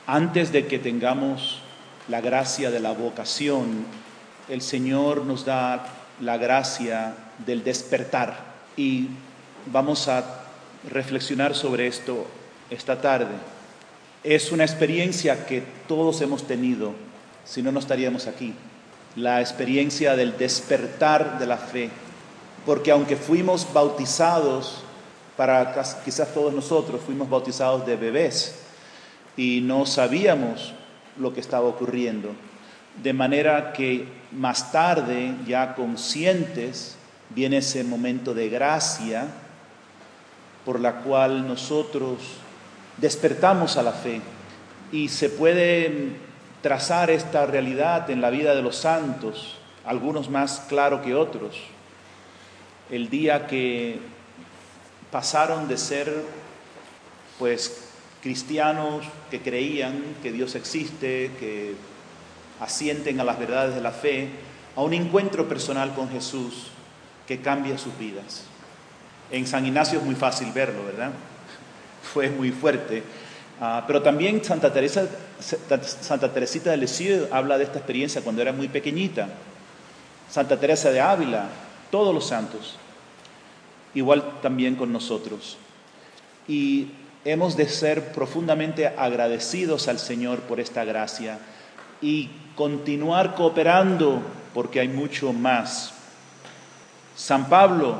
Antes de que tengamos la gracia de la vocación, el Señor nos da la gracia del despertar. Y vamos a reflexionar sobre esto esta tarde. Es una experiencia que todos hemos tenido, si no, no estaríamos aquí. La experiencia del despertar de la fe. Porque aunque fuimos bautizados, quizás todos nosotros fuimos bautizados de bebés y no sabíamos lo que estaba ocurriendo. De manera que más tarde, ya conscientes, viene ese momento de gracia por la cual nosotros despertamos a la fe. Y se puede trazar esta realidad en la vida de los santos, algunos más claro que otros. El día que pasaron de ser, cristianos que creían que Dios existe, que asienten a las verdades de la fe, a un encuentro personal con Jesús que cambia sus vidas. En San Ignacio es muy fácil verlo, ¿verdad? Fue muy fuerte. Pero también Santa Teresita de Lisieux habla de esta experiencia cuando era muy pequeñita. Santa Teresa de Ávila, todos los santos. Igual también con nosotros. Y hemos de ser profundamente agradecidos al Señor por esta gracia y continuar cooperando porque hay mucho más. San Pablo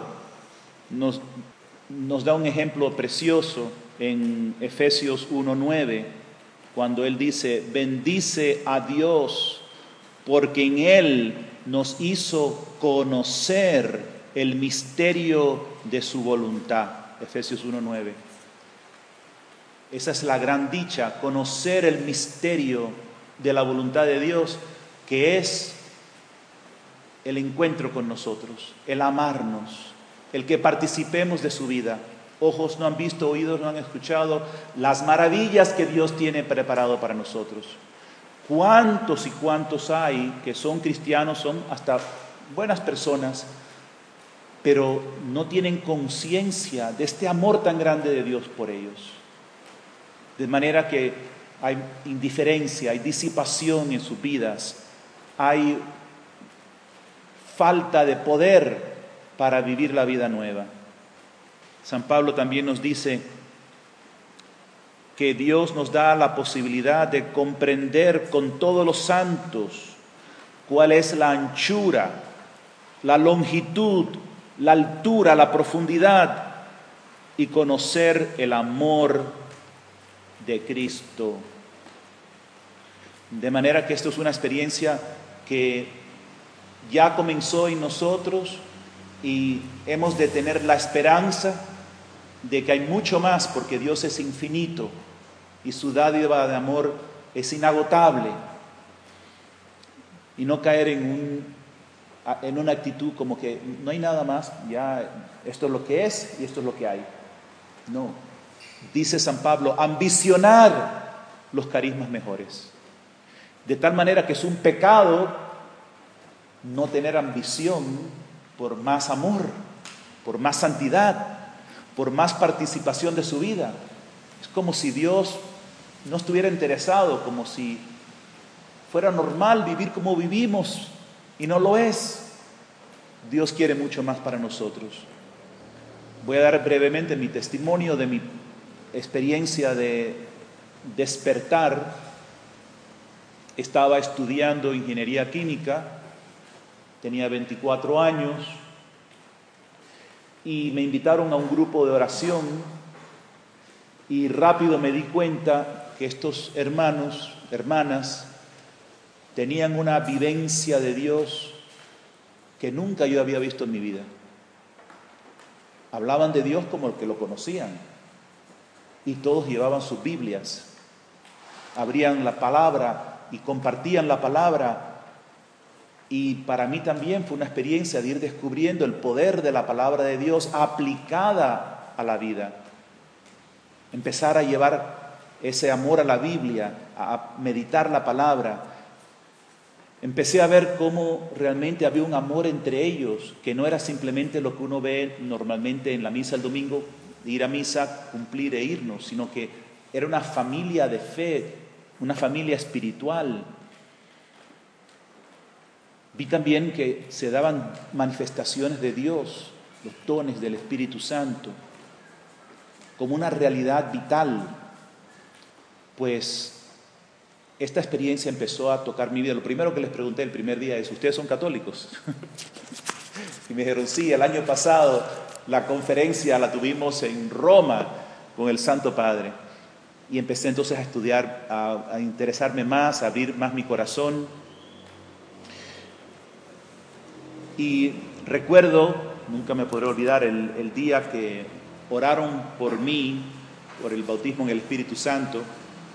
nos da un ejemplo precioso en Efesios 1:9, cuando él dice: bendice a Dios porque en Él nos hizo conocer el misterio de su voluntad. Efesios 1:9. Esa es la gran dicha, conocer el misterio de la voluntad de Dios, que es el encuentro con nosotros, el amarnos, el que participemos de su vida. Ojos no han visto, oídos no han escuchado las maravillas que Dios tiene preparado para nosotros. ¿Cuántos y cuántos hay que son cristianos, son hasta buenas personas, pero no tienen conciencia de este amor tan grande de Dios por ellos? De manera que hay indiferencia, hay disipación en sus vidas, hay falta de poder para vivir la vida nueva. San Pablo también nos dice que Dios nos da la posibilidad de comprender con todos los santos cuál es la anchura, la longitud, la altura, la profundidad, y conocer el amor de Cristo. De manera que esto es una experiencia que ya comenzó en nosotros y hemos de tener la esperanza de que hay mucho más, porque Dios es infinito y su dádiva de amor es inagotable, y no caer en una actitud como que no hay nada más, ya esto es lo que es y esto es lo que hay. No, dice San Pablo, ambicionar los carismas mejores, de tal manera que es un pecado no tener ambición por más amor, por más santidad, por más participación de su vida. Es como si Dios no estuviera interesado, como si fuera normal vivir como vivimos, y no lo es. Dios quiere mucho más para nosotros. Voy a dar brevemente mi testimonio de mi experiencia de despertar. Estaba estudiando ingeniería química, tenía 24 años, y me invitaron a un grupo de oración, y rápido me di cuenta que estos hermanos, hermanas, tenían una vivencia de Dios que nunca yo había visto en mi vida. Hablaban de Dios como el que lo conocían, y todos llevaban sus Biblias, abrían la palabra y compartían la palabra. Y para mí también fue una experiencia de ir descubriendo el poder de la palabra de Dios aplicada a la vida. Empezar a llevar ese amor a la Biblia, a meditar la palabra. Empecé a ver cómo realmente había un amor entre ellos, que no era simplemente lo que uno ve normalmente en la misa el domingo, ir a misa, cumplir e irnos, sino que era una familia de fe una familia espiritual. Vi también que se daban manifestaciones de Dios, los dones del Espíritu Santo, como una realidad vital. Pues esta experiencia empezó a tocar mi vida. Lo primero que les pregunté el primer día es: ¿ustedes son católicos? Y me dijeron: sí, el año pasado la conferencia la tuvimos en Roma con el Santo Padre. Y empecé entonces a estudiar, a interesarme más, a abrir más mi corazón. Y recuerdo, nunca me podré olvidar, el día que oraron por mí, por el bautismo en el Espíritu Santo,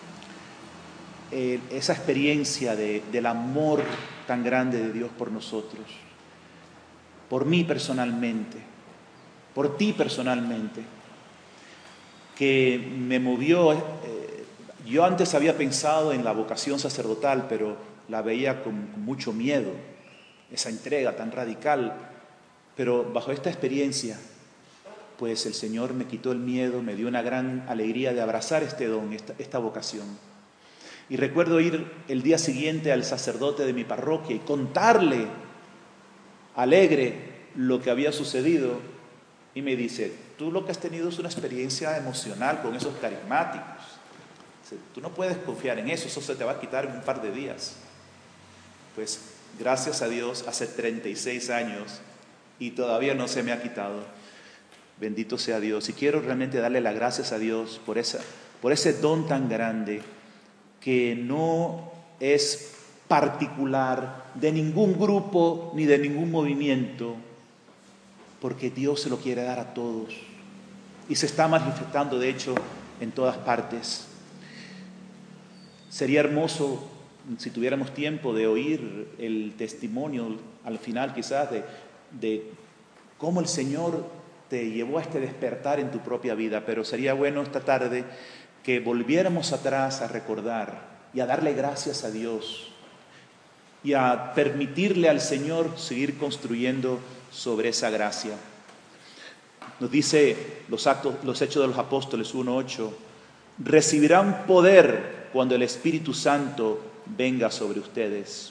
esa experiencia del amor tan grande de Dios por nosotros, por mí personalmente, por ti personalmente, que me movió. Yo antes había pensado en la vocación sacerdotal, pero la veía con mucho miedo, esa entrega tan radical. Pero bajo esta experiencia, pues el Señor me quitó el miedo, me dio una gran alegría de abrazar este don, esta vocación. Y recuerdo ir el día siguiente al sacerdote de mi parroquia y contarle alegre lo que había sucedido. Y me dice: tú lo que has tenido es una experiencia emocional con esos carismáticos. Tú no puedes confiar en eso se te va a quitar en un par de días. Pues gracias a Dios, hace 36 años y todavía no se me ha quitado. Bendito sea Dios. Y quiero realmente darle las gracias a Dios por ese don tan grande, que no es particular de ningún grupo ni de ningún movimiento, porque Dios se lo quiere dar a todos y se está manifestando, de hecho, en todas partes. Sería hermoso, si tuviéramos tiempo, de oír el testimonio al final quizás de cómo el Señor te llevó a este despertar en tu propia vida, pero sería bueno esta tarde que volviéramos atrás a recordar y a darle gracias a Dios y a permitirle al Señor seguir construyendo sobre esa gracia. Nos dice los Hechos de los Apóstoles 1:8: recibirán poder cuando el Espíritu Santo venga sobre ustedes.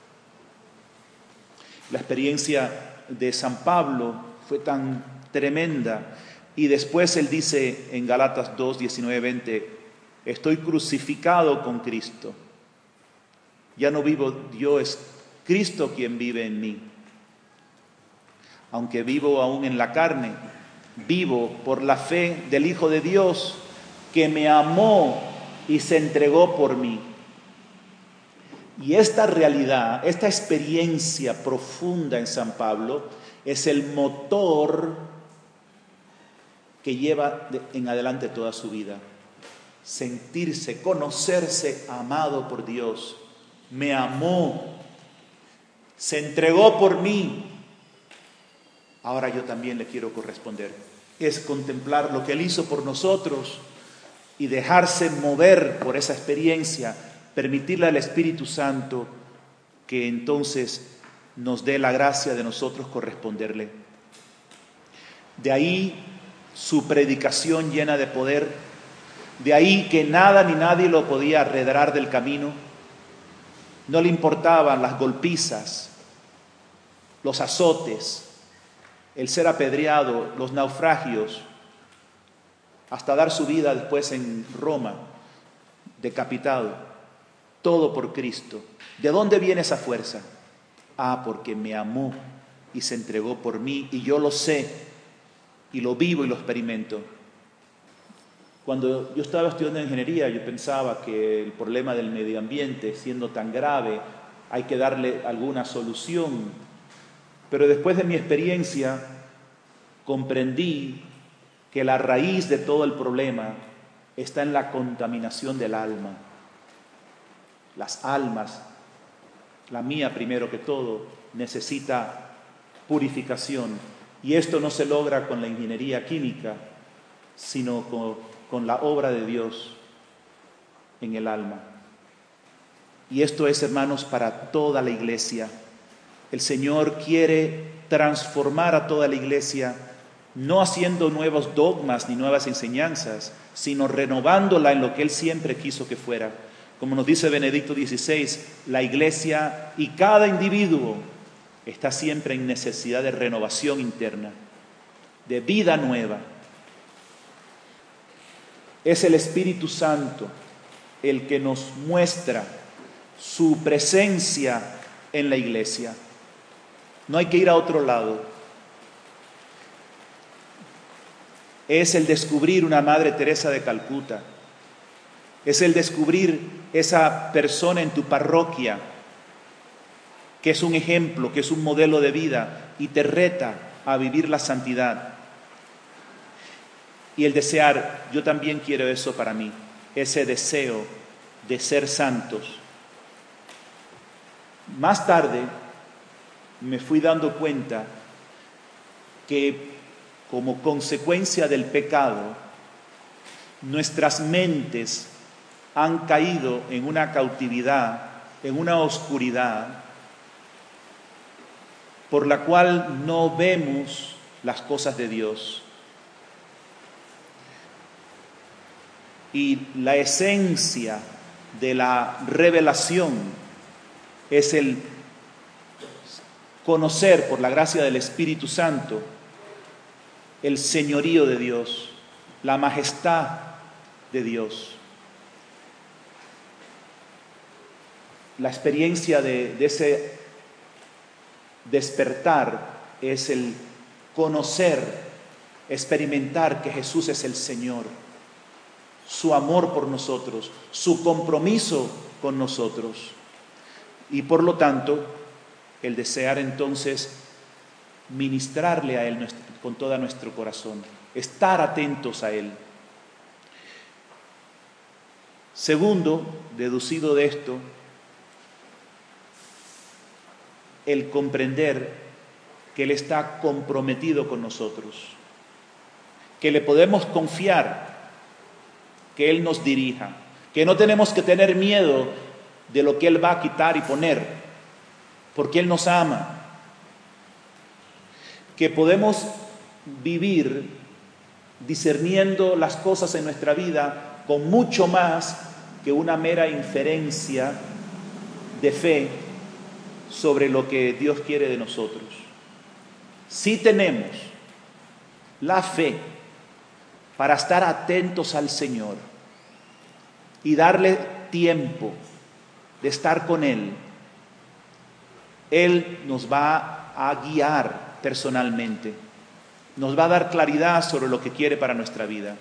La experiencia de San Pablo fue tan tremenda, y después él dice en Gálatas 2:19-20: estoy crucificado con Cristo. Ya no vivo yo, es Cristo quien vive en mí. Aunque vivo aún en la carne, vivo por la fe del Hijo de Dios, que me amó y se entregó por mí. Y esta realidad, esta experiencia profunda en San Pablo, es el motor que lleva en adelante toda su vida. Sentirse, conocerse amado por Dios. Me amó, se entregó por mí. Ahora yo también le quiero corresponder. Es contemplar lo que Él hizo por nosotros y dejarse mover por esa experiencia, permitirle al Espíritu Santo que entonces nos dé la gracia de nosotros corresponderle. De ahí su predicación llena de poder, de ahí que nada ni nadie lo podía arredrar del camino. No le importaban las golpizas, los azotes, el ser apedreado, los naufragios, hasta dar su vida después en Roma, decapitado. Todo por Cristo. ¿De dónde viene esa fuerza? Porque me amó y se entregó por mí, y yo lo sé, y lo vivo y lo experimento. Cuando yo estaba estudiando ingeniería, yo pensaba que el problema del medio ambiente, siendo tan grave, hay que darle alguna solución. Pero después de mi experiencia, comprendí que la raíz de todo el problema está en la contaminación del alma. Las almas, la mía primero que todo, necesita purificación. Y esto no se logra con la ingeniería química, sino con la obra de Dios en el alma. Y esto es, hermanos, para toda la iglesia. El Señor quiere transformar a toda la iglesia, no haciendo nuevos dogmas ni nuevas enseñanzas, sino renovándola en lo que Él siempre quiso que fuera. Como nos dice Benedicto XVI, la Iglesia y cada individuo está siempre en necesidad de renovación interna, de vida nueva. Es el Espíritu Santo el que nos muestra su presencia en la Iglesia. No hay que ir a otro lado. Es el descubrir una Madre Teresa de Calcuta. Es el descubrir esa persona en tu parroquia que es un ejemplo, que es un modelo de vida y te reta a vivir la santidad. Y el desear, yo también quiero eso para mí, ese deseo de ser santos. Más tarde me fui dando cuenta que como consecuencia del pecado, nuestras mentes han caído en una cautividad, en una oscuridad, por la cual no vemos las cosas de Dios. Y la esencia de la revelación es el conocer por la gracia del Espíritu Santo el señorío de Dios, la majestad de Dios. La experiencia de ese despertar es el conocer, experimentar que Jesús es el Señor, su amor por nosotros, su compromiso con nosotros. Y por lo tanto, el desear entonces ministrarle a Él con todo nuestro corazón, estar atentos a Él. Segundo, deducido de esto, el comprender que Él está comprometido con nosotros, que le podemos confiar, que Él nos dirija, que no tenemos que tener miedo de lo que Él va a quitar y poner, porque Él nos ama, que podemos vivir discerniendo las cosas en nuestra vida con mucho más que una mera inferencia de fe sobre lo que Dios quiere de nosotros. Si tenemos la fe para estar atentos al Señor y darle tiempo de estar con Él, Él nos va a guiar personalmente, nos va a dar claridad sobre lo que quiere para nuestra vida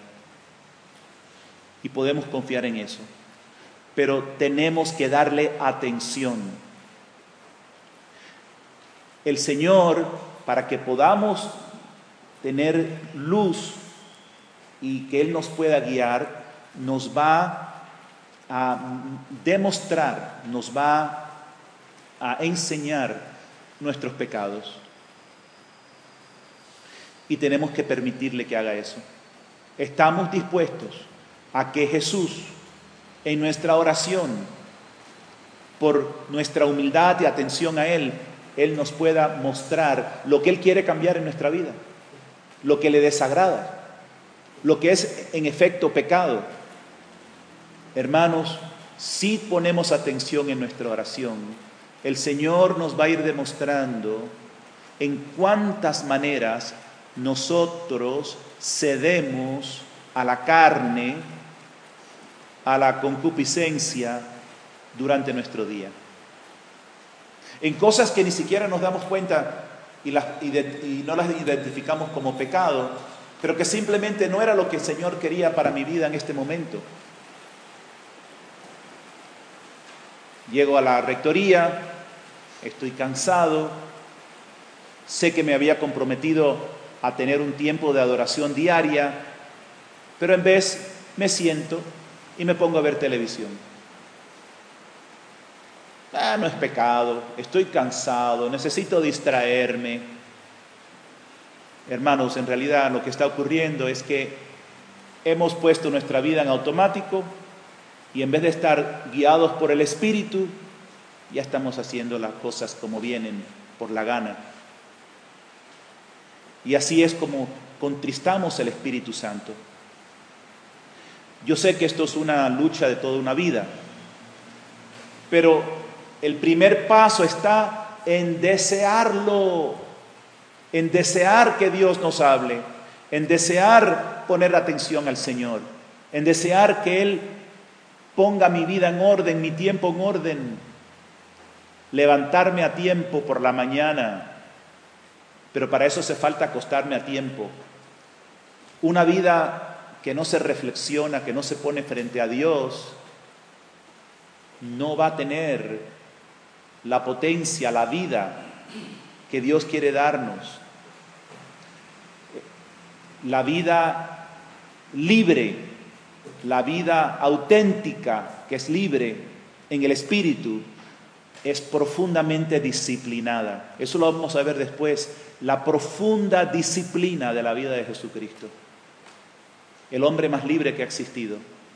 y podemos confiar en eso, pero tenemos que darle atención. El Señor, para que podamos tener luz y que Él nos pueda guiar, nos va a demostrar, nos va a enseñar nuestros pecados. Y tenemos que permitirle que haga eso. Estamos dispuestos a que Jesús, en nuestra oración, por nuestra humildad y atención a Él nos pueda mostrar lo que Él quiere cambiar en nuestra vida, lo que le desagrada, lo que es en efecto pecado. Hermanos, si ponemos atención en nuestra oración, el Señor nos va a ir demostrando en cuántas maneras nosotros cedemos a la carne, a la concupiscencia durante nuestro día. En cosas que ni siquiera nos damos cuenta y no las identificamos como pecado, pero que simplemente no era lo que el Señor quería para mi vida en este momento. Llego a la rectoría, estoy cansado, sé que me había comprometido a tener un tiempo de adoración diaria, pero en vez me siento y me pongo a ver televisión. No es pecado, estoy cansado, necesito distraerme. Hermanos, en realidad lo que está ocurriendo es que hemos puesto nuestra vida en automático y en vez de estar guiados por el Espíritu, ya estamos haciendo las cosas como vienen, por la gana. Y así es como contristamos el Espíritu Santo. Yo sé que esto es una lucha de toda una vida, Pero el primer paso está en desearlo, en desear que Dios nos hable, en desear poner atención al Señor, en desear que Él ponga mi vida en orden, mi tiempo en orden, levantarme a tiempo por la mañana, pero para eso hace falta acostarme a tiempo. Una vida que no se reflexiona, que no se pone frente a Dios, no va a tener la potencia, la vida que Dios quiere darnos. La vida libre, la vida auténtica, que es libre en el espíritu, es profundamente disciplinada. Eso lo vamos a ver después, la profunda disciplina de la vida de Jesucristo. El hombre más libre que ha existido.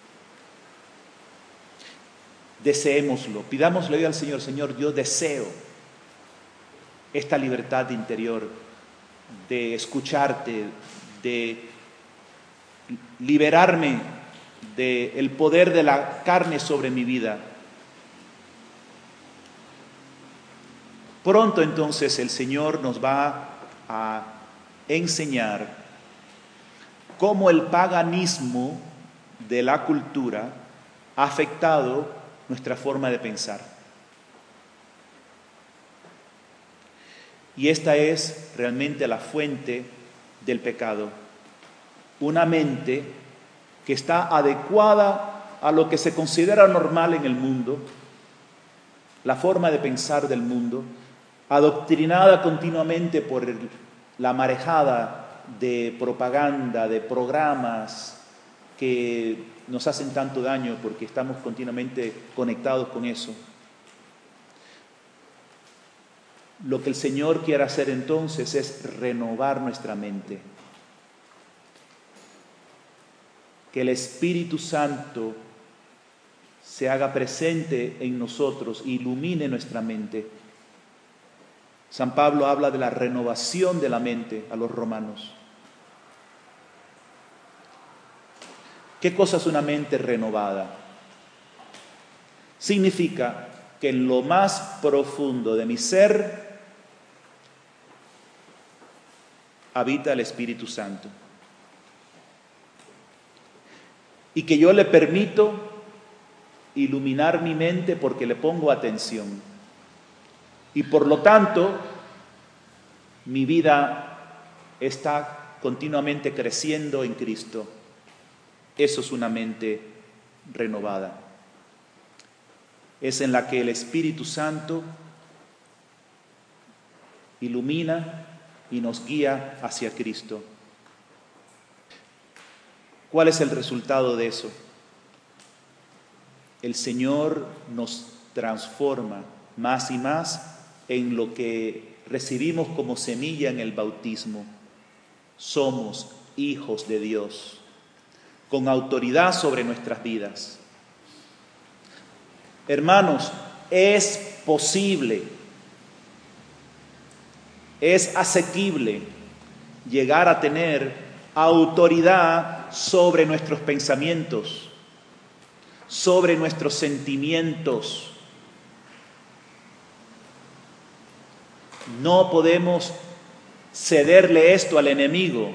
Deseémoslo, pidámosle hoy al Señor: Señor, yo deseo esta libertad interior de escucharte, de liberarme del poder de la carne sobre mi vida. Pronto entonces el Señor nos va a enseñar cómo el paganismo de la cultura ha afectado nuestra forma de pensar. Y esta es realmente la fuente del pecado. Una mente que está adecuada a lo que se considera normal en el mundo, la forma de pensar del mundo, adoctrinada continuamente por la marejada de propaganda, de programas que nos hacen tanto daño porque estamos continuamente conectados con eso. Lo que el Señor quiere hacer entonces es renovar nuestra mente. Que el Espíritu Santo se haga presente en nosotros, ilumine nuestra mente. San Pablo habla de la renovación de la mente a los romanos. ¿Qué cosa es una mente renovada? Significa que en lo más profundo de mi ser habita el Espíritu Santo. Y que yo le permito iluminar mi mente porque le pongo atención. Y por lo tanto, mi vida está continuamente creciendo en Cristo. Eso es una mente renovada. Es en la que el Espíritu Santo ilumina y nos guía hacia Cristo. ¿Cuál es el resultado de eso? El Señor nos transforma más y más en lo que recibimos como semilla en el bautismo. Somos hijos de Dios, con autoridad sobre nuestras vidas. Hermanos, es posible, es asequible llegar a tener autoridad sobre nuestros pensamientos, sobre nuestros sentimientos. No podemos cederle esto al enemigo.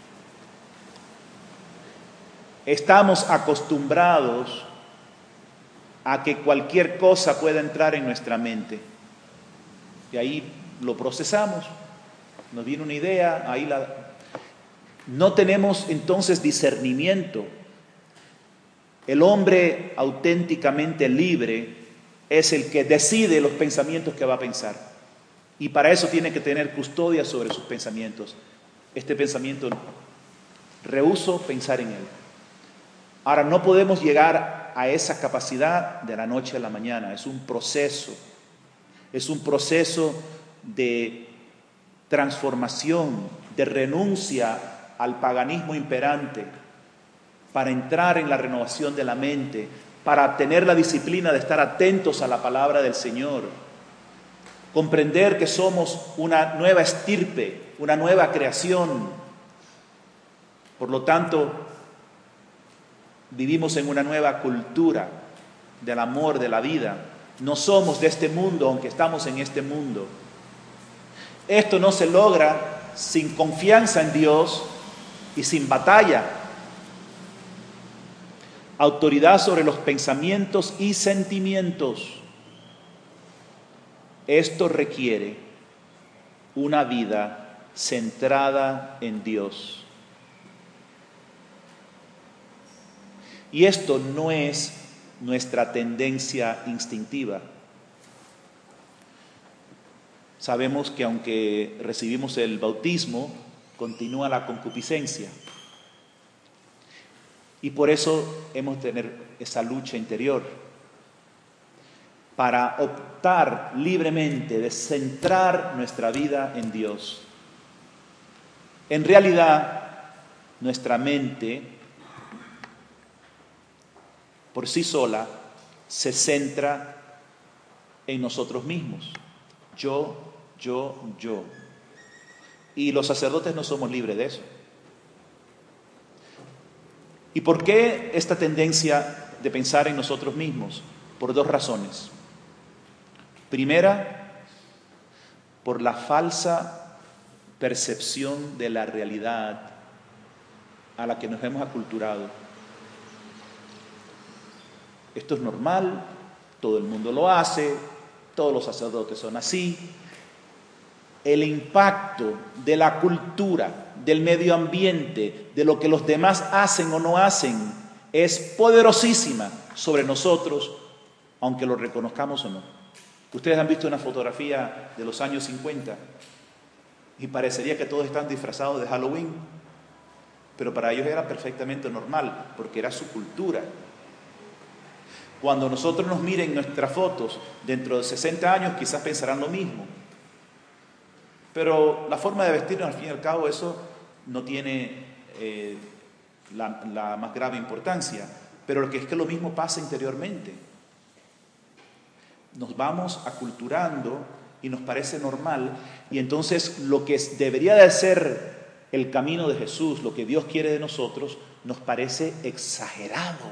Estamos acostumbrados a que cualquier cosa pueda entrar en nuestra mente. Y ahí lo procesamos, nos viene una idea, no tenemos entonces discernimiento. El hombre auténticamente libre es el que decide los pensamientos que va a pensar. Y para eso tiene que tener custodia sobre sus pensamientos. Este pensamiento, rehúso pensar en él. Ahora, no podemos llegar a esa capacidad de la noche a la mañana. Es un proceso. Es un proceso de transformación, de renuncia al paganismo imperante, para entrar en la renovación de la mente, para tener la disciplina de estar atentos a la palabra del Señor, comprender que somos una nueva estirpe, una nueva creación. Por lo tanto, vivimos en una nueva cultura del amor, de la vida, No somos de este mundo, aunque estamos en este mundo. Esto no se logra sin confianza en Dios y sin batalla. Autoridad sobre los pensamientos y sentimientos. Esto requiere una vida centrada en Dios. Y esto no es nuestra tendencia instintiva. Sabemos que aunque recibimos el bautismo, continúa la concupiscencia. Y por eso hemos de tener esa lucha interior para optar libremente de centrar nuestra vida en Dios. En realidad, nuestra mente, por sí sola, se centra en nosotros mismos. Yo. Y los sacerdotes no somos libres de eso. ¿Y por qué esta tendencia de pensar en nosotros mismos? Por dos razones. Primera, por la falsa percepción de la realidad a la que nos hemos aculturado. Esto es normal, todo el mundo lo hace, todos los sacerdotes son así. El impacto de la cultura, del medio ambiente, de lo que los demás hacen o no hacen, es poderosísima sobre nosotros, aunque lo reconozcamos o no. Ustedes han visto una fotografía de los años 50 y parecería que todos están disfrazados de Halloween, pero para ellos era perfectamente normal, porque era su cultura. Cuando nosotros nos miren nuestras fotos dentro de 60 años, quizás pensarán lo mismo. Pero la forma de vestirnos, al fin y al cabo, eso no tiene la más grave importancia. Pero lo que es que lo mismo pasa interiormente. Nos vamos aculturando y nos parece normal. Y entonces lo que debería de ser el camino de Jesús, lo que Dios quiere de nosotros, nos parece exagerado.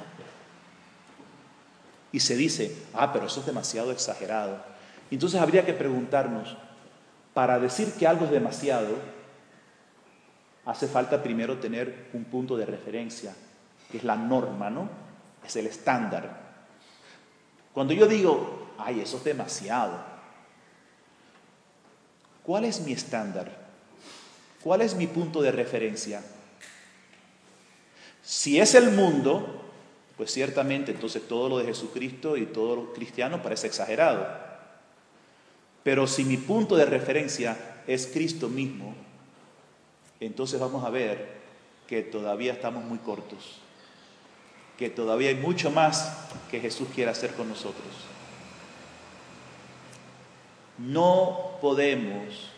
Y se dice, pero eso es demasiado exagerado. Y entonces habría que preguntarnos, para decir que algo es demasiado, hace falta primero tener un punto de referencia, que es la norma, ¿no? Es el estándar. Cuando yo digo, eso es demasiado, ¿cuál es mi estándar? ¿Cuál es mi punto de referencia? Si es el mundo, pues ciertamente entonces todo lo de Jesucristo y todo lo cristiano parece exagerado. Pero si mi punto de referencia es Cristo mismo, entonces vamos a ver que todavía estamos muy cortos, que todavía hay mucho más que Jesús quiere hacer con nosotros. No podemos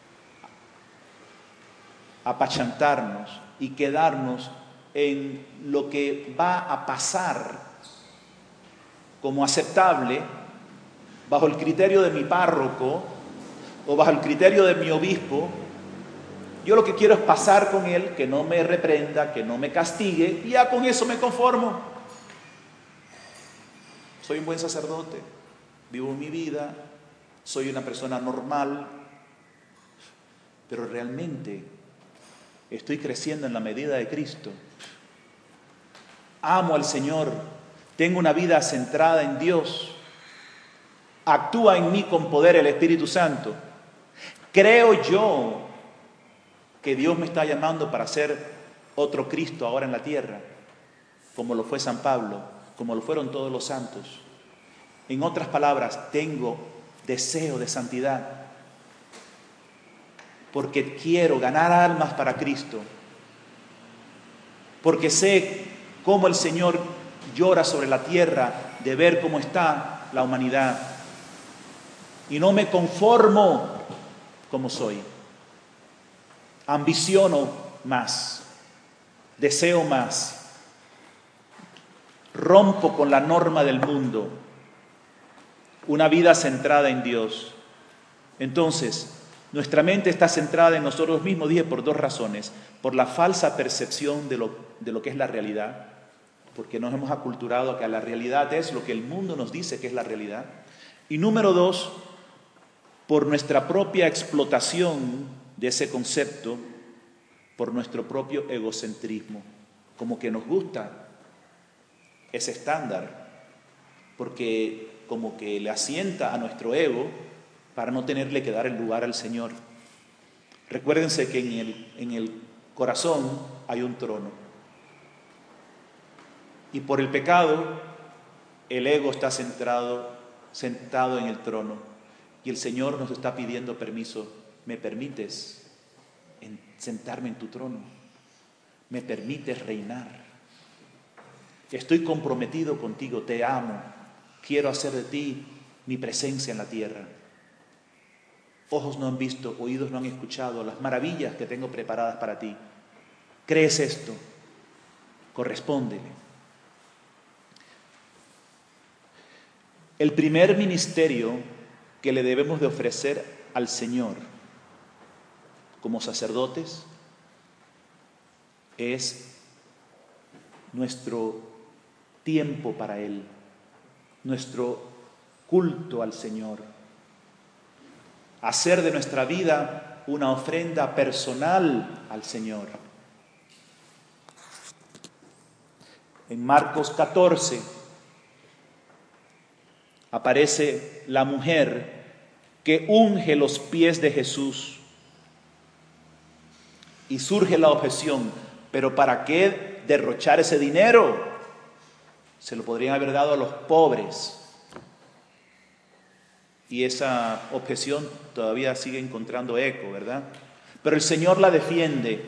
apachantarnos y quedarnos en lo que va a pasar como aceptable bajo el criterio de mi párroco o bajo el criterio de mi obispo. Yo lo que quiero es pasar con él, que no me reprenda, que no me castigue, y ya con eso me conformo. Soy un buen sacerdote, vivo mi vida, soy una persona normal, pero realmente estoy creciendo en la medida de Cristo. Amo al Señor, tengo una vida centrada en Dios. Actúa en mí con poder el Espíritu Santo. Creo yo que Dios me está llamando para ser otro Cristo ahora en la tierra, como lo fue San Pablo, como lo fueron todos los santos. En otras palabras, tengo deseo de santidad, porque quiero ganar almas para Cristo, porque sé cómo el Señor llora sobre la tierra de ver cómo está la humanidad. Y no me conformo como soy. Ambiciono más, deseo más, rompo con la norma del mundo, una vida centrada en Dios. Entonces, nuestra mente está centrada en nosotros mismos, dije, por dos razones: por la falsa percepción de lo que es la realidad, porque nos hemos aculturado a que la realidad es lo que el mundo nos dice que es la realidad. Y número dos, por nuestra propia explotación de ese concepto, por nuestro propio egocentrismo, como que nos gusta ese estándar, porque como que le asienta a nuestro ego para no tenerle que dar el lugar al Señor. Recuérdense que en el corazón hay un trono, y por el pecado el ego está sentado en el trono, y el Señor nos está pidiendo permiso. ¿Me permites sentarme en tu trono? ¿Me permites reinar? Estoy comprometido contigo, te amo, quiero hacer de ti mi presencia en la tierra. Ojos no han visto, oídos no han escuchado las maravillas que tengo preparadas para ti. ¿Crees esto? Correspóndele. El primer ministerio que le debemos de ofrecer al Señor como sacerdotes es nuestro tiempo para Él, nuestro culto al Señor. Hacer de nuestra vida una ofrenda personal al Señor. En Marcos 14 aparece la mujer que unge los pies de Jesús. Y surge la objeción, ¿pero para qué derrochar ese dinero? Se lo podrían haber dado a los pobres. Y esa objeción todavía sigue encontrando eco, ¿verdad? Pero el Señor la defiende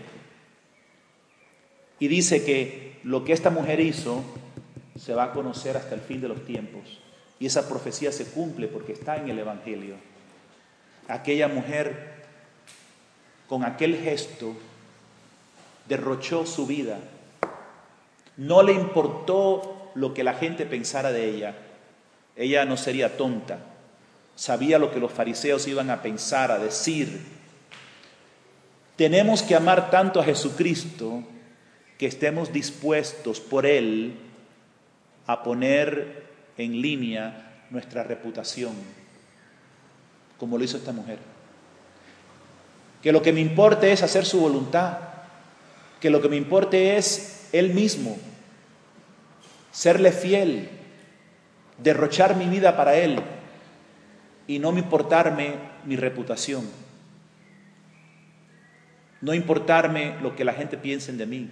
y dice que lo que esta mujer hizo se va a conocer hasta el fin de los tiempos. Y esa profecía se cumple porque está en el Evangelio. Aquella mujer, con aquel gesto, derrochó su vida. No le importó lo que la gente pensara de ella. Ella no sería tonta. Sabía lo que los fariseos iban a pensar, a decir. Tenemos que amar tanto a Jesucristo que estemos dispuestos por Él a poner en línea nuestra reputación, como lo hizo esta mujer. Que lo que me importe es hacer su voluntad, que lo que me importe es Él mismo, serle fiel, derrochar mi vida para Él y no me importarme mi reputación, no importarme lo que la gente piense de mí,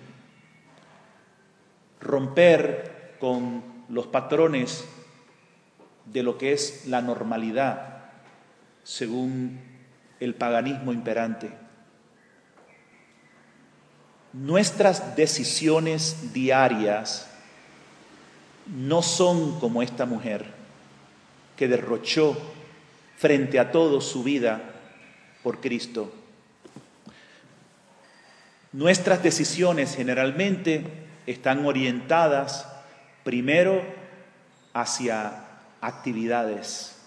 romper con los patrones de lo que es la normalidad según el paganismo imperante. Nuestras decisiones diarias no son como esta mujer que derrochó frente a todos su vida por Cristo. Nuestras decisiones generalmente están orientadas primero hacia actividades,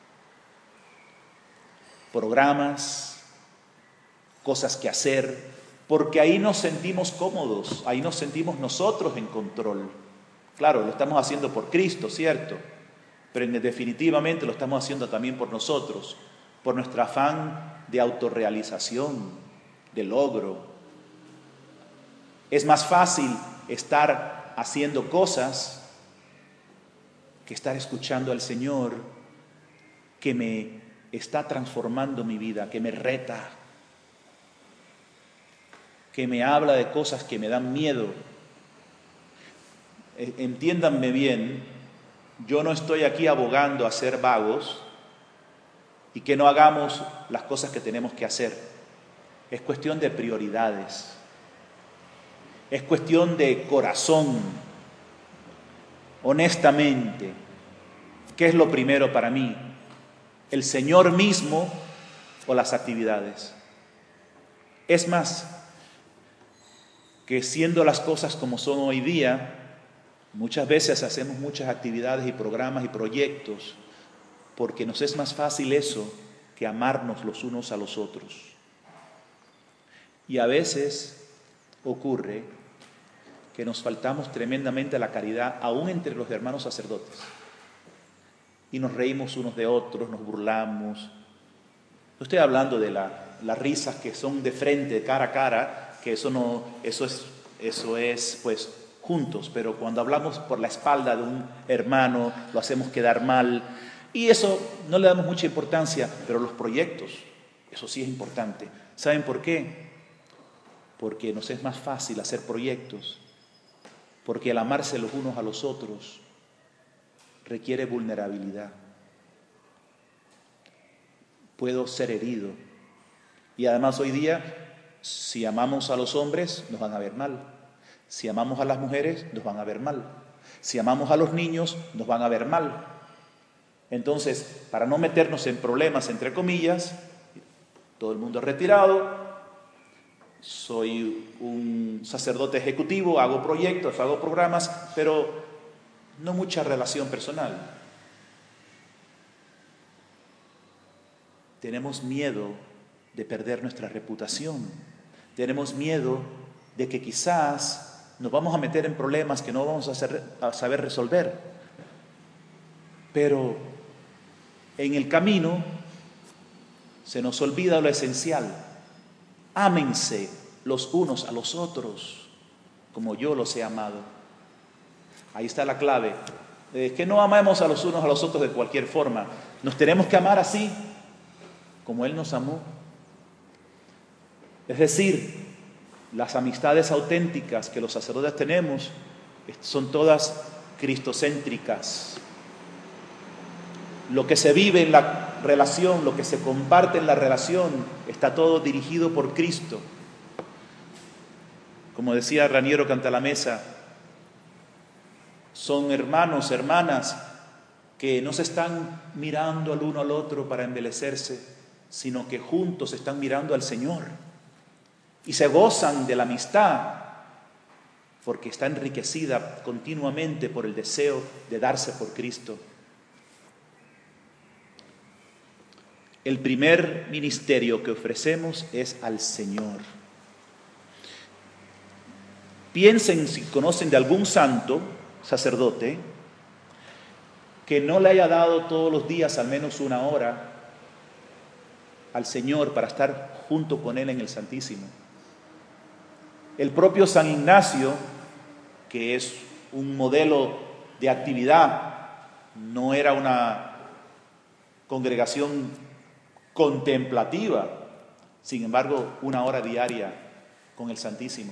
programas, cosas que hacer, porque ahí nos sentimos cómodos, ahí nos sentimos nosotros en control. Claro, lo estamos haciendo por Cristo, ¿cierto? Pero definitivamente lo estamos haciendo también por nosotros, por nuestro afán de autorrealización, de logro. Es más fácil estar haciendo cosas que estar escuchando al Señor, que me está transformando mi vida, que me reta, que me habla de cosas que me dan miedo. Entiéndanme bien, yo no estoy aquí abogando a ser vagos y que no hagamos las cosas que tenemos que hacer. Es cuestión de prioridades, es cuestión de corazón. Honestamente, ¿qué es lo primero para mí? ¿El Señor mismo o las actividades? Es más, que siendo las cosas como son hoy día, muchas veces hacemos muchas actividades y programas y proyectos porque nos es más fácil eso que amarnos los unos a los otros. Y a veces ocurre que nos faltamos tremendamente a la caridad, aún entre los hermanos sacerdotes. Y nos reímos unos de otros, nos burlamos. No estoy hablando de las risas que son de frente, cara a cara, que eso es pues juntos, pero cuando hablamos por la espalda de un hermano, lo hacemos quedar mal. Y eso no le damos mucha importancia, pero los proyectos, eso sí es importante. ¿Saben por qué? Porque nos es más fácil hacer proyectos, porque el amarse los unos a los otros requiere vulnerabilidad. Puedo ser herido. Y además hoy día, si amamos a los hombres, nos van a ver mal. Si amamos a las mujeres, nos van a ver mal. Si amamos a los niños, nos van a ver mal. Entonces, para no meternos en problemas, entre comillas, todo el mundo es retirado, soy un sacerdote ejecutivo, hago proyectos, hago programas, pero no mucha relación personal. Tenemos miedo de perder nuestra reputación. Tenemos miedo de que quizás nos vamos a meter en problemas que no vamos a saber resolver. Pero en el camino se nos olvida lo esencial. Ámense los unos a los otros, como yo los he amado. Ahí está la clave. Que no amemos a los unos a los otros de cualquier forma. Nos tenemos que amar así, como Él nos amó. Es decir, las amistades auténticas que los sacerdotes tenemos son todas cristocéntricas. Lo que se vive en la relación, lo que se comparte en la relación, está todo dirigido por Cristo. Como decía Raniero Cantalamessa, son hermanos, hermanas, que no se están mirando al uno al otro para embelecerse, sino que juntos están mirando al Señor y se gozan de la amistad porque está enriquecida continuamente por el deseo de darse por Cristo. El primer ministerio que ofrecemos es al Señor. Piensen si conocen de algún santo, sacerdote, que no le haya dado todos los días al menos una hora al Señor para estar junto con Él en el Santísimo. El propio San Ignacio, que es un modelo de actividad, no era una congregación contemplativa, sin embargo, una hora diaria con el Santísimo.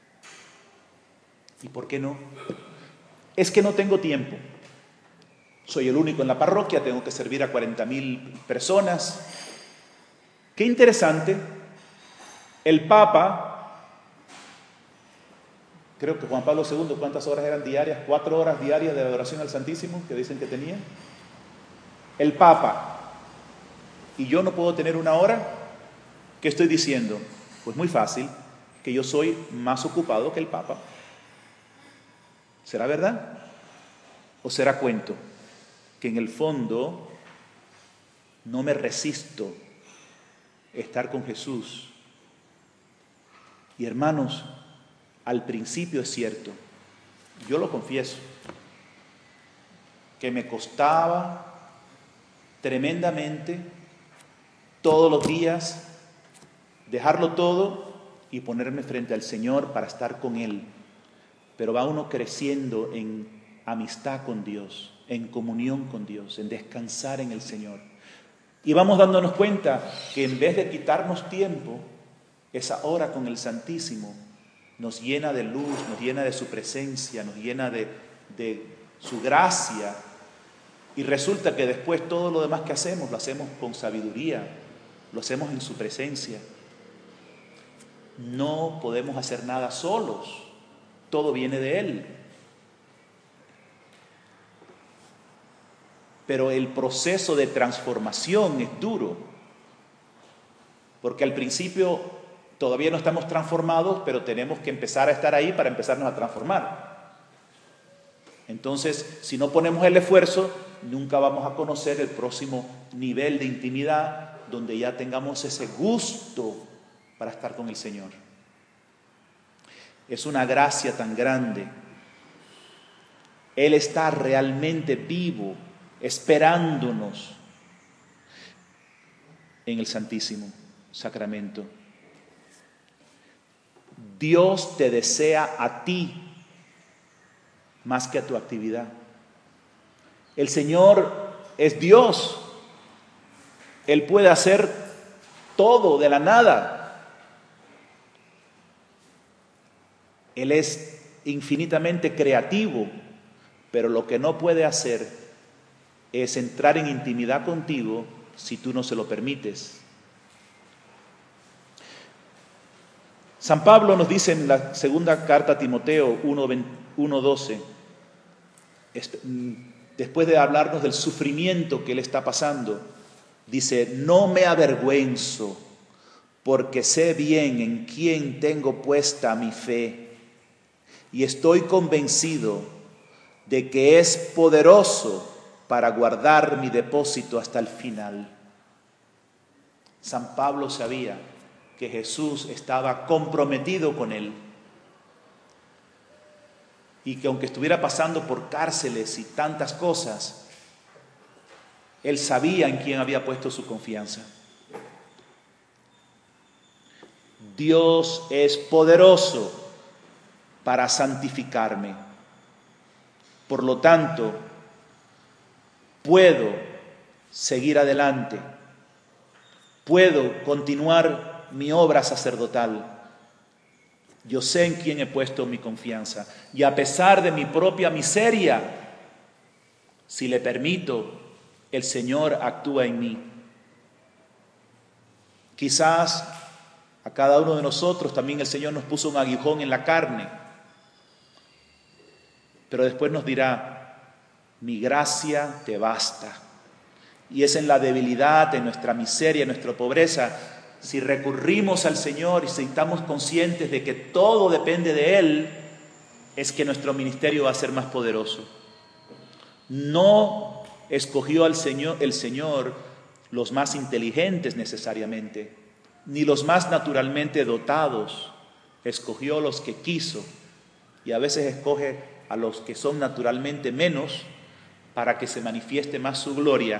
¿Y por qué no? Es que no tengo tiempo. Soy el único en la parroquia, tengo que servir a 40.000 personas. Qué interesante, el Papa, creo que Juan Pablo II, ¿cuántas horas eran diarias? 4 horas diarias de adoración al Santísimo, que dicen que tenía. El Papa, y yo no puedo tener una hora. ¿Qué estoy diciendo? Pues muy fácil, que yo soy más ocupado que el Papa. ¿Será verdad? ¿O será cuento? Que en el fondo no me resisto a estar con Jesús. Y hermanos, al principio es cierto, yo lo confieso, que me costaba tremendamente todos los días dejarlo todo y ponerme frente al Señor para estar con Él. Pero va uno creciendo en amistad con Dios, en comunión con Dios, en descansar en el Señor. Y vamos dándonos cuenta que en vez de quitarnos tiempo, esa hora con el Santísimo nos llena de luz, nos llena de su presencia, nos llena de su gracia. Y resulta que después todo lo demás que hacemos, lo hacemos con sabiduría, lo hacemos en su presencia. No podemos hacer nada solos, todo viene de Él. Pero el proceso de transformación es duro, porque al principio todavía no estamos transformados, pero tenemos que empezar a estar ahí para empezarnos a transformar. Entonces, si no ponemos el esfuerzo, nunca vamos a conocer el próximo nivel de intimidad, donde ya tengamos ese gusto para estar con el Señor. Es una gracia tan grande. Él está realmente vivo, esperándonos en el Santísimo Sacramento. Dios te desea a ti más que a tu actividad. El Señor es Dios. Él puede hacer todo de la nada. Él es infinitamente creativo, pero lo que no puede hacer es entrar en intimidad contigo si tú no se lo permites. San Pablo nos dice en la segunda carta a Timoteo 1:12, después de hablarnos del sufrimiento que él está pasando, dice: no me avergüenzo, porque sé bien en quién tengo puesta mi fe, y estoy convencido de que es poderoso para guardar mi depósito hasta el final. San Pablo sabía que Jesús estaba comprometido con él y que aunque estuviera pasando por cárceles y tantas cosas, él sabía en quién había puesto su confianza. Dios es poderoso para santificarme. Por lo tanto, puedo seguir adelante, puedo continuar mi obra sacerdotal. Yo sé en quién he puesto mi confianza, y a pesar de mi propia miseria, si le permito, el Señor actúa en mí. Quizás a cada uno de nosotros también el Señor nos puso un aguijón en la carne, pero después nos dirá: mi gracia te basta. Y es en la debilidad, en nuestra miseria, en nuestra pobreza, si recurrimos al Señor y si estamos conscientes de que todo depende de Él, es que nuestro ministerio va a ser más poderoso. No escogió el Señor los más inteligentes necesariamente, ni los más naturalmente dotados. Escogió los que quiso, y a veces escoge a los que son naturalmente menos para que se manifieste más su gloria.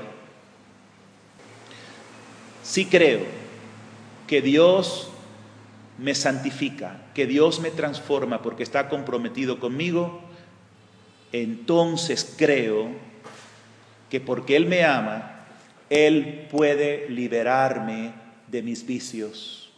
Sí creo que Dios me santifica, que Dios me transforma porque está comprometido conmigo. Entonces creo que porque Él me ama, Él puede liberarme de mis vicios.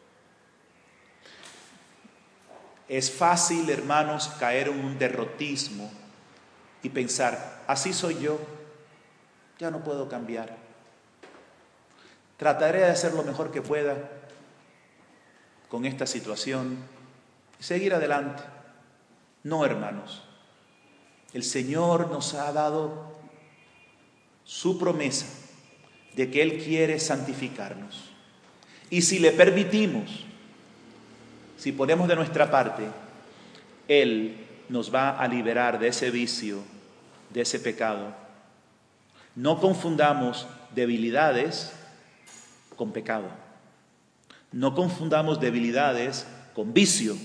Es fácil, hermanos, caer en un derrotismo y pensar: así soy yo, ya no puedo cambiar. Trataré de hacer lo mejor que pueda con esta situación y seguir adelante. No, hermanos. El Señor nos ha dado su promesa de que Él quiere santificarnos. Y si le permitimos, si ponemos de nuestra parte, Él nos va a liberar de ese vicio, de ese pecado. No confundamos debilidades con pecado. No confundamos debilidades con vicio.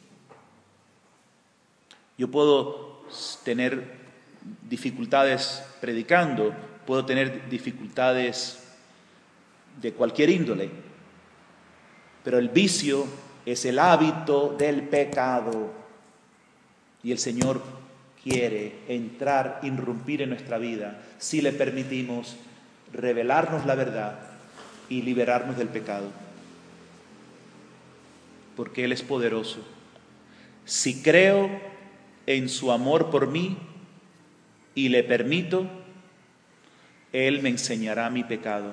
Yo puedo tener dificultades predicando, puedo tener dificultades de cualquier índole, pero el vicio es el hábito del pecado, y el Señor quiere entrar, irrumpir en nuestra vida si le permitimos revelarnos la verdad y liberarnos del pecado, porque Él es poderoso. Si creo en su amor por mí y le permito, Él me enseñará mi pecado.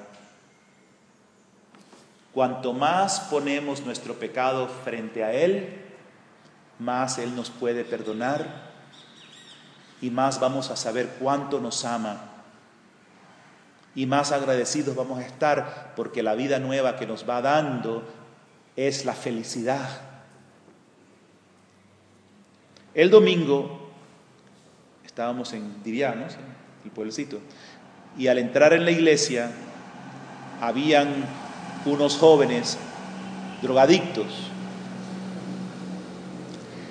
Cuanto más ponemos nuestro pecado frente a Él, más Él nos puede perdonar y más vamos a saber cuánto nos ama. Y más agradecidos vamos a estar, porque la vida nueva que nos va dando es la felicidad. El domingo estábamos en Diviá, el pueblecito, y al entrar en la iglesia habían unos jóvenes drogadictos.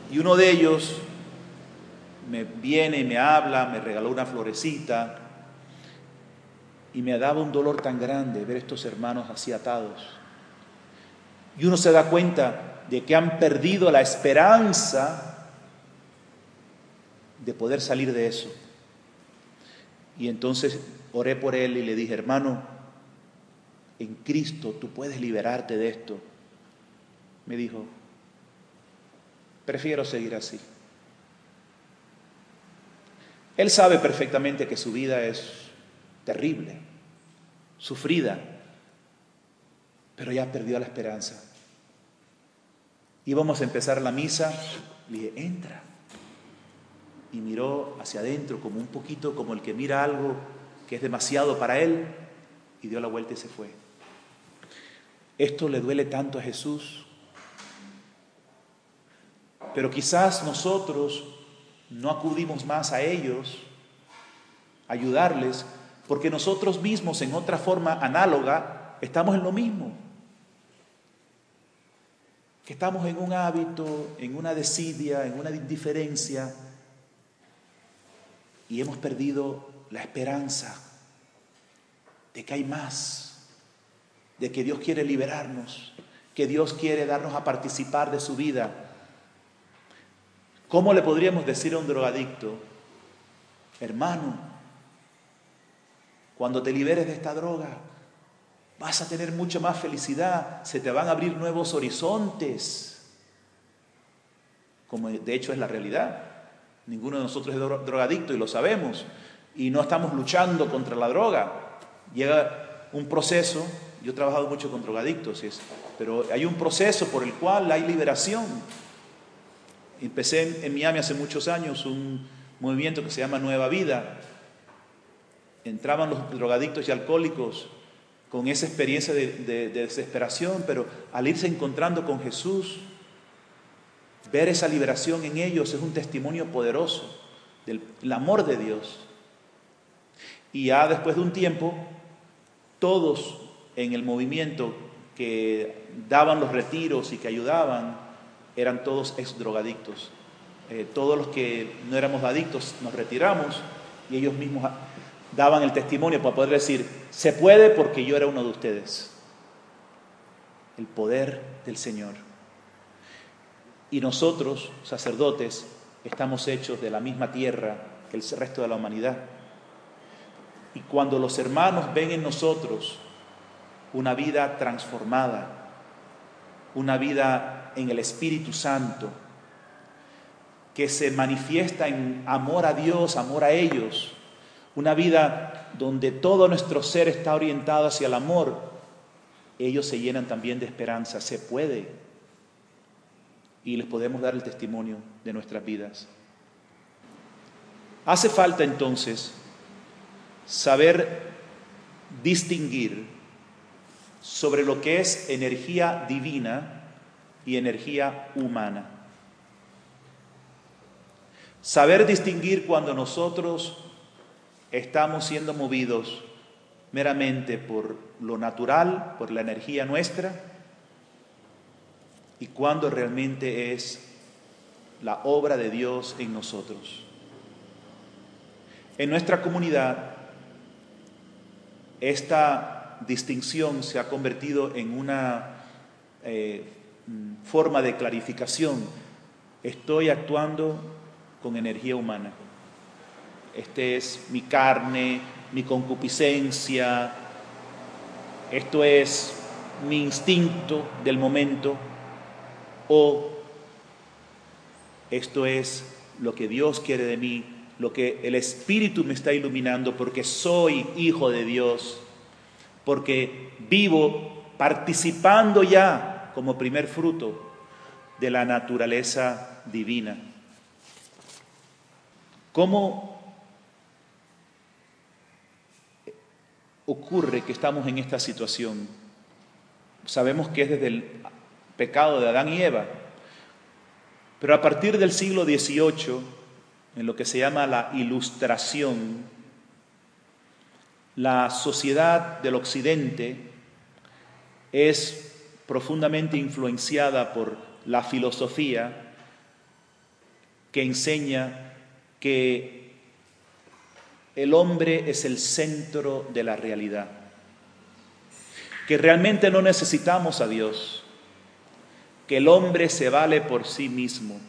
Y uno de ellos me viene y me habla, me regaló una florecita y me daba un dolor tan grande ver estos hermanos así atados. Y uno se da cuenta de que han perdido la esperanza de poder salir de eso. Y entonces oré por él y le dije: hermano, en Cristo tú puedes liberarte de esto. Me dijo: prefiero seguir así. Él sabe perfectamente que su vida es terrible, sufrida, pero ya perdió la esperanza. Íbamos a empezar la misa, le dije: entra. Y miró hacia adentro, como un poquito como el que mira algo que es demasiado para él, y dio la vuelta y se fue. Esto le duele tanto a Jesús, pero quizás nosotros no acudimos más a ellos, a ayudarles, porque nosotros mismos en otra forma análoga estamos en lo mismo. Que estamos en un hábito, en una desidia, en una indiferencia, y hemos perdido la esperanza de que hay más, de que Dios quiere liberarnos, que Dios quiere darnos a participar de su vida. ¿Cómo le podríamos decir a un drogadicto: hermano, cuando te liberes de esta droga, vas a tener mucha más felicidad, se te van a abrir nuevos horizontes? Como de hecho es la realidad. Ninguno de nosotros es drogadicto y lo sabemos, y no estamos luchando contra la droga. Llega un proceso, yo he trabajado mucho con drogadictos, pero hay un proceso por el cual hay liberación. Empecé en Miami hace muchos años un movimiento que se llama Nueva Vida. Entraban los drogadictos y alcohólicos con esa experiencia de desesperación, pero al irse encontrando con Jesús, ver esa liberación en ellos es un testimonio poderoso del amor de Dios. Y ya después de un tiempo, todos en el movimiento que daban los retiros y que ayudaban, eran todos ex-drogadictos. Todos los que no éramos adictos nos retiramos y ellos mismos daban el testimonio para poder decir: se puede porque yo era uno de ustedes. El poder del Señor. Y nosotros, sacerdotes, estamos hechos de la misma tierra que el resto de la humanidad. Y cuando los hermanos ven en nosotros una vida transformada, una vida en el Espíritu Santo, que se manifiesta en amor a Dios, amor a ellos, una vida donde todo nuestro ser está orientado hacia el amor, ellos se llenan también de esperanza. Se puede. Y les podemos dar el testimonio de nuestras vidas. Hace falta entonces saber distinguir sobre lo que es energía divina y energía humana. Saber distinguir cuando nosotros estamos siendo movidos meramente por lo natural, por la energía nuestra, y cuando realmente es la obra de Dios en nosotros. En nuestra comunidad, esta distinción se ha convertido en una forma de clarificación. Estoy actuando con energía humana. Este es mi carne, mi concupiscencia, esto es mi instinto del momento, o esto es lo que Dios quiere de mí, lo que el Espíritu me está iluminando, porque soy hijo de Dios, porque vivo participando ya como primer fruto de la naturaleza divina. ¿Cómo ocurre que estamos en esta situación? Sabemos que es desde el pecado de Adán y Eva, pero a partir del siglo XVIII, en lo que se llama la Ilustración, la sociedad del Occidente es profundamente influenciada por la filosofía que enseña que el hombre es el centro de la realidad, que realmente no necesitamos a Dios, que el hombre se vale por sí mismo.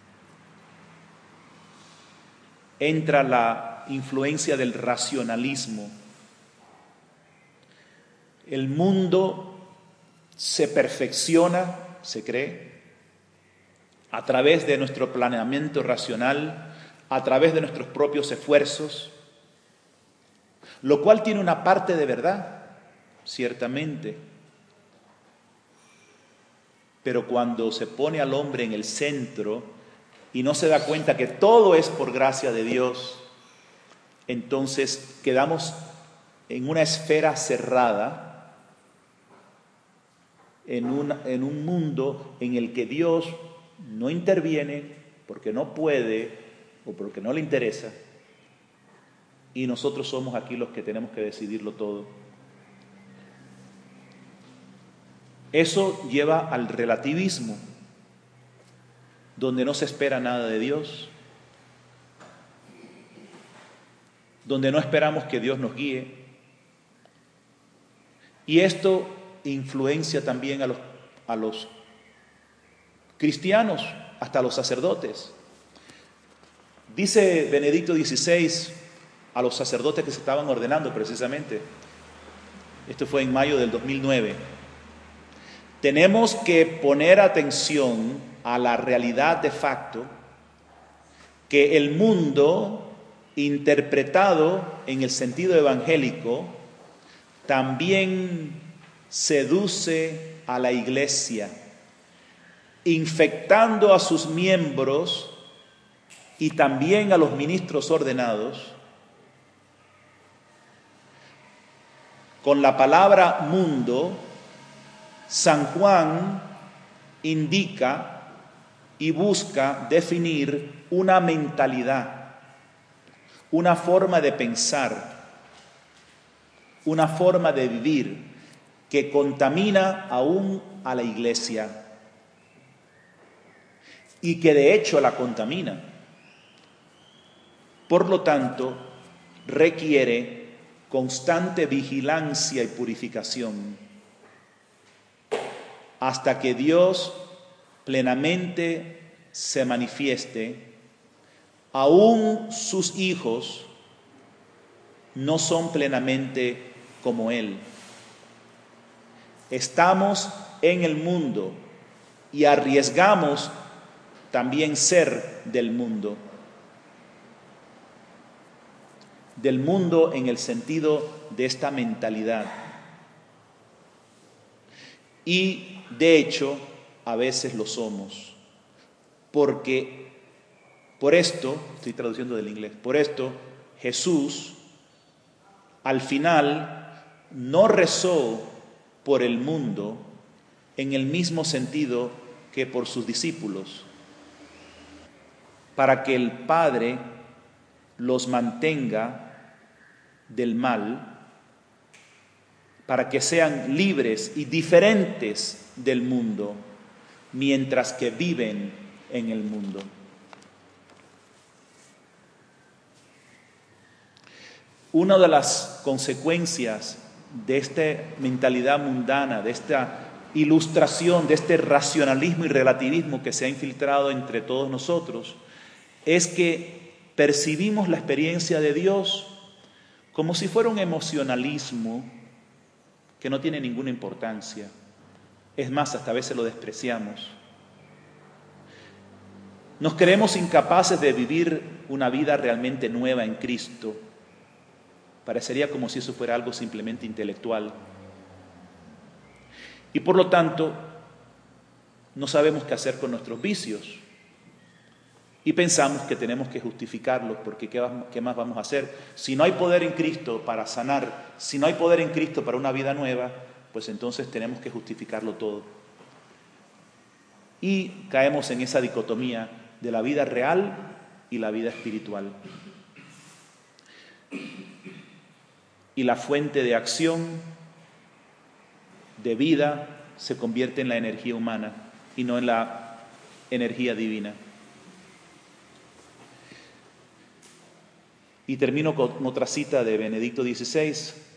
Entra la influencia del racionalismo. El mundo se perfecciona, se cree, a través de nuestro planeamiento racional, a través de nuestros propios esfuerzos, lo cual tiene una parte de verdad, ciertamente. Pero cuando se pone al hombre en el centro y no se da cuenta que todo es por gracia de Dios, entonces quedamos en una esfera cerrada, en un mundo en el que Dios no interviene porque no puede o porque no le interesa, y nosotros somos aquí los que tenemos que decidirlo todo. Eso lleva al relativismo, donde no se espera nada de Dios, donde no esperamos que Dios nos guíe. Y esto influencia también a los cristianos, hasta a los sacerdotes. Dice Benedicto XVI a los sacerdotes que se estaban ordenando precisamente, esto fue en mayo del 2009, tenemos que poner atención a la realidad de facto que el mundo, interpretado en el sentido evangélico, también seduce a la iglesia, infectando a sus miembros y también a los ministros ordenados con la palabra mundo. San Juan indica y busca definir una mentalidad, una forma de pensar, una forma de vivir que contamina aún a la iglesia y que de hecho la contamina. Por lo tanto, requiere constante vigilancia y purificación hasta que Dios plenamente se manifieste. Aún sus hijos no son plenamente como Él. Estamos en el mundo y arriesgamos también ser del mundo en el sentido de esta mentalidad. Y de hecho, a veces lo somos, porque por esto, estoy traduciendo del inglés, por esto Jesús al final no rezó por el mundo en el mismo sentido que por sus discípulos, para que el Padre los mantenga del mal, para que sean libres y diferentes del mundo, mientras que viven en el mundo. Una de las consecuencias de esta mentalidad mundana, de esta ilustración, de este racionalismo y relativismo que se ha infiltrado entre todos nosotros, es que percibimos la experiencia de Dios como si fuera un emocionalismo que no tiene ninguna importancia. Es más, hasta a veces lo despreciamos. Nos creemos incapaces de vivir una vida realmente nueva en Cristo. Parecería como si eso fuera algo simplemente intelectual. Y por lo tanto, no sabemos qué hacer con nuestros vicios. Y pensamos que tenemos que justificarlos, porque ¿qué más vamos a hacer? Si no hay poder en Cristo para sanar, si no hay poder en Cristo para una vida nueva, pues entonces tenemos que justificarlo todo. Y caemos en esa dicotomía de la vida real y la vida espiritual. Y la fuente de acción, de vida, se convierte en la energía humana y no en la energía divina. Y termino con otra cita de Benedicto XVI.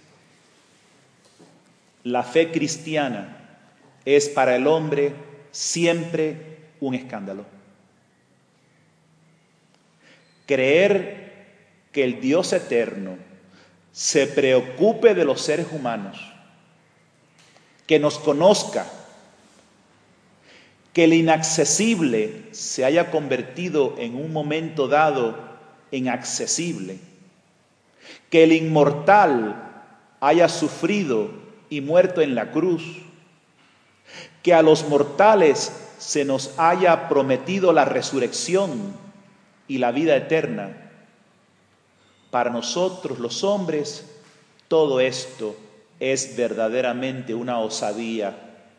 La fe cristiana es para el hombre siempre un escándalo. Creer que el Dios eterno se preocupe de los seres humanos, que nos conozca, que el inaccesible se haya convertido en un momento dado en accesible, que el inmortal haya sufrido y muerto en la cruz, que a los mortales se nos haya prometido la resurrección y la vida eterna. Para nosotros los hombres, todo esto es verdaderamente una osadía.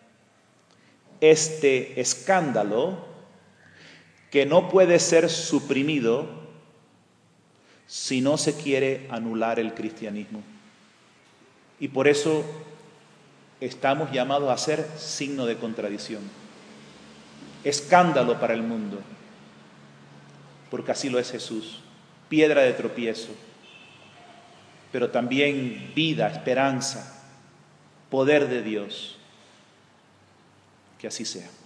Este escándalo que no puede ser suprimido si no se quiere anular el cristianismo. Y por eso estamos llamados a ser signo de contradicción. Escándalo para el mundo, porque así lo es Jesús. Piedra de tropiezo, pero también vida, esperanza, poder de Dios. Que así sea.